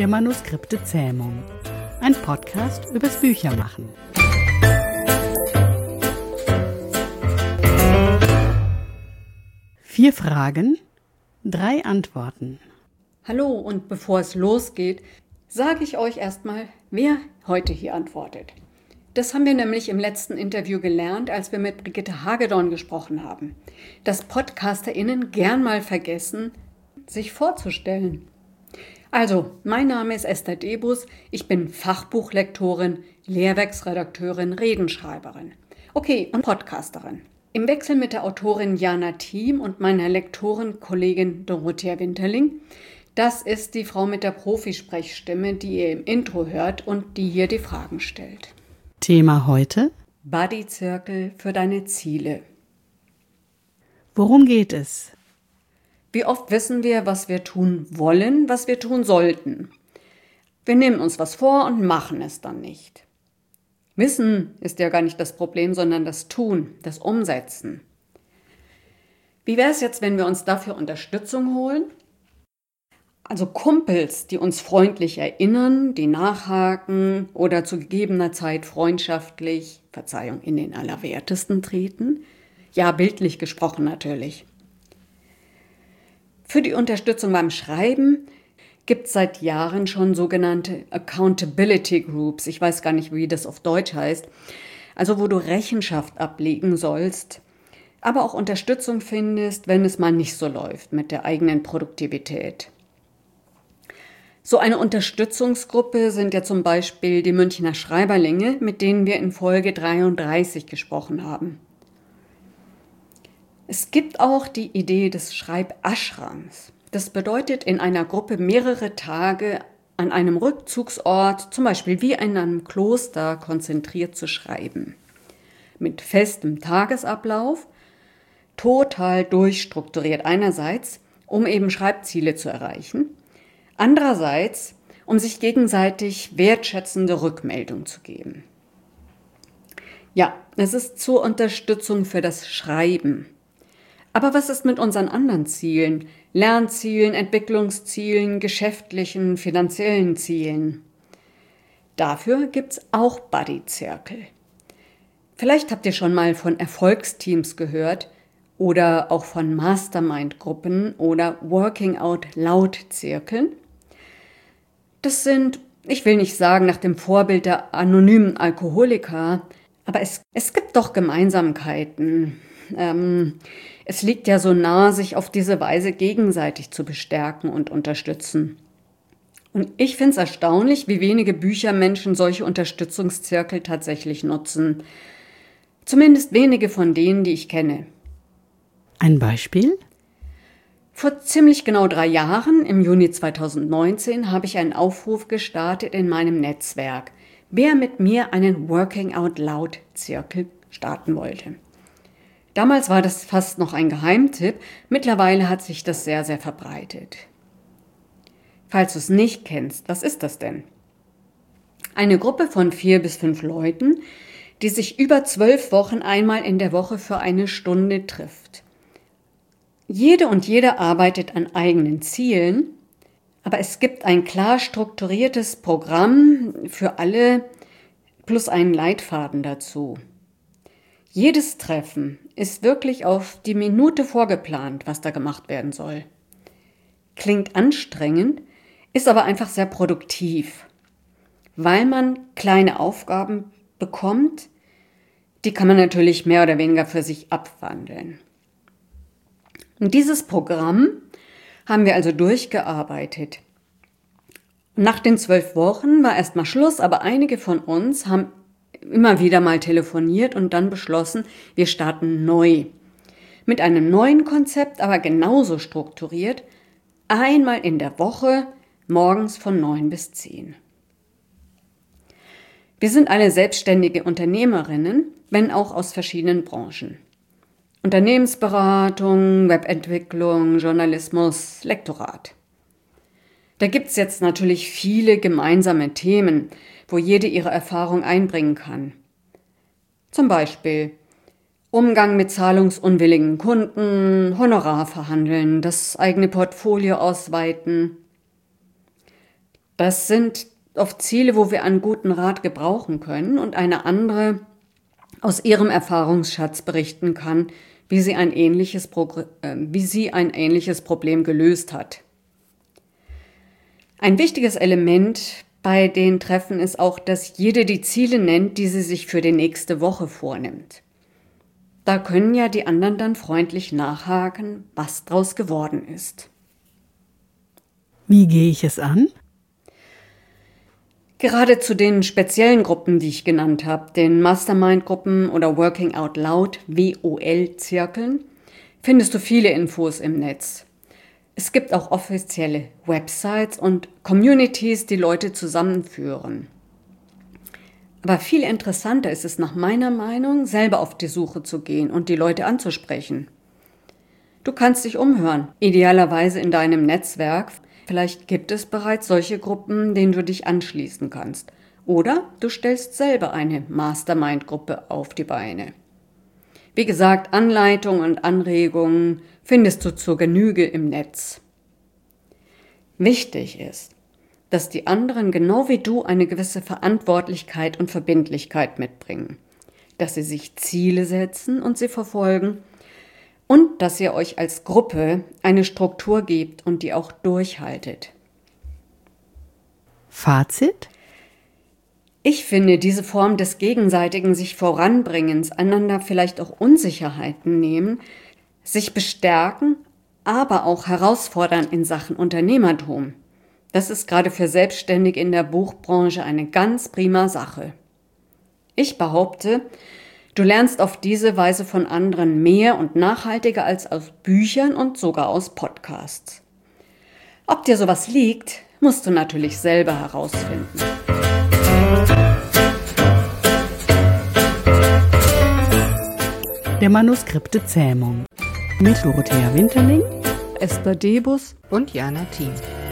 der Manuskripte-Zähmung. Ein Podcast übers Büchermachen. Vier Fragen, 3 Antworten. Hallo, und bevor es losgeht, sage ich euch erstmal, wer heute hier antwortet. Das haben wir nämlich im letzten Interview gelernt, als wir mit Brigitte Hagedorn gesprochen haben, dass PodcasterInnen gern mal vergessen, sich vorzustellen. Also, mein Name ist Esther Debus, ich bin Fachbuchlektorin, Lehrwerksredakteurin, Redenschreiberin. Okay, und Podcasterin. Im Wechsel mit der Autorin Jana Thiem und meiner Lektorin-Kollegin Dorothea Winterling, das ist die Frau mit der Profisprechstimme, die ihr im Intro hört und die hier die Fragen stellt. Thema heute? Buddy Circle für deine Ziele. Worum geht es? Wie oft wissen wir, was wir tun wollen, was wir tun sollten? Wir nehmen uns was vor und machen es dann nicht. Wissen ist ja gar nicht das Problem, sondern das Tun, das Umsetzen. Wie wäre es jetzt, wenn wir uns dafür Unterstützung holen? Also Kumpels, die uns freundlich erinnern, die nachhaken oder zu gegebener Zeit freundschaftlich, Verzeihung, in den Allerwertesten treten. Ja, bildlich gesprochen natürlich. Für die Unterstützung beim Schreiben gibt es seit Jahren schon sogenannte Accountability Groups. Ich weiß gar nicht, wie das auf Deutsch heißt. Also wo du Rechenschaft ablegen sollst, aber auch Unterstützung findest, wenn es mal nicht so läuft mit der eigenen Produktivität. So eine Unterstützungsgruppe sind ja zum Beispiel die Münchner Schreiberlinge, mit denen wir in Folge 33 gesprochen haben. Es gibt auch die Idee des Schreibashrams. Das bedeutet, in einer Gruppe mehrere Tage an einem Rückzugsort, zum Beispiel wie in einem Kloster, konzentriert zu schreiben. Mit festem Tagesablauf, total durchstrukturiert einerseits, um eben Schreibziele zu erreichen. Andererseits, um sich gegenseitig wertschätzende Rückmeldung zu geben. Ja, es ist zur Unterstützung für das Schreiben. Aber was ist mit unseren anderen Zielen? Lernzielen, Entwicklungszielen, geschäftlichen, finanziellen Zielen? Dafür gibt's auch Buddy Circle. Vielleicht habt ihr schon mal von Erfolgsteams gehört oder auch von Mastermind-Gruppen oder Working Out Loud-Zirkeln. Das sind, ich will nicht sagen nach dem Vorbild der anonymen Alkoholiker, aber es gibt doch Gemeinsamkeiten. Es liegt ja so nahe, sich auf diese Weise gegenseitig zu bestärken und unterstützen. Und ich finde es erstaunlich, wie wenige Büchermenschen solche Unterstützungszirkel tatsächlich nutzen. Zumindest wenige von denen, die ich kenne. Ein Beispiel? Vor ziemlich genau 3 Jahren, im Juni 2019, habe ich einen Aufruf gestartet in meinem Netzwerk, wer mit mir einen Working Out Loud Zirkel starten wollte. Damals war das fast noch ein Geheimtipp, mittlerweile hat sich das sehr, sehr verbreitet. Falls du es nicht kennst, was ist das denn? Eine Gruppe von 4 bis 5 Leuten, die sich über 12 Wochen einmal in der Woche für eine Stunde trifft. Jede und jeder arbeitet an eigenen Zielen, aber es gibt ein klar strukturiertes Programm für alle plus einen Leitfaden dazu. Jedes Treffen ist wirklich auf die Minute vorgeplant, was da gemacht werden soll. Klingt anstrengend, ist aber einfach sehr produktiv, weil man kleine Aufgaben bekommt, die kann man natürlich mehr oder weniger für sich abwandeln. Und dieses Programm haben wir also durchgearbeitet. Nach den 12 Wochen war erstmal Schluss, aber einige von uns haben immer wieder mal telefoniert und dann beschlossen, wir starten neu. Mit einem neuen Konzept, aber genauso strukturiert, einmal in der Woche, morgens von 9 bis 10. Wir sind alle selbstständige Unternehmerinnen, wenn auch aus verschiedenen Branchen. Unternehmensberatung, Webentwicklung, Journalismus, Lektorat. Da gibt's jetzt natürlich viele gemeinsame Themen, wo jede ihre Erfahrung einbringen kann. Zum Beispiel Umgang mit zahlungsunwilligen Kunden, Honorar verhandeln, das eigene Portfolio ausweiten. Das sind oft Ziele, wo wir einen guten Rat gebrauchen können und eine andere aus ihrem Erfahrungsschatz berichten kann, wie sie ein ähnliches Problem gelöst hat. Ein wichtiges Element bei den Treffen ist auch, dass jede die Ziele nennt, die sie sich für die nächste Woche vornimmt. Da können ja die anderen dann freundlich nachhaken, was draus geworden ist. Wie gehe ich es an? Gerade zu den speziellen Gruppen, die ich genannt habe, den Mastermind-Gruppen oder Working Out Loud, WOL-Zirkeln, findest du viele Infos im Netz. Es gibt auch offizielle Websites und Communities, die Leute zusammenführen. Aber viel interessanter ist es nach meiner Meinung, selber auf die Suche zu gehen und die Leute anzusprechen. Du kannst dich umhören, idealerweise in deinem Netzwerk. Vielleicht gibt es bereits solche Gruppen, denen du dich anschließen kannst. Oder du stellst selber eine Mastermind-Gruppe auf die Beine. Wie gesagt, Anleitungen und Anregungen findest du zur Genüge im Netz. Wichtig ist, dass die anderen genau wie du eine gewisse Verantwortlichkeit und Verbindlichkeit mitbringen, dass sie sich Ziele setzen und sie verfolgen und dass ihr euch als Gruppe eine Struktur gebt und die auch durchhaltet. Fazit? Ich finde, diese Form des gegenseitigen sich Voranbringens, einander vielleicht auch Unsicherheiten nehmen, sich bestärken, aber auch herausfordern in Sachen Unternehmertum. Das ist gerade für Selbstständige in der Buchbranche eine ganz prima Sache. Ich behaupte, du lernst auf diese Weise von anderen mehr und nachhaltiger als aus Büchern und sogar aus Podcasts. Ob dir sowas liegt, musst du natürlich selber herausfinden. Der Manuskripte Zähmung mit Dorothea Winterling, Esther Debus und Jana Thiem.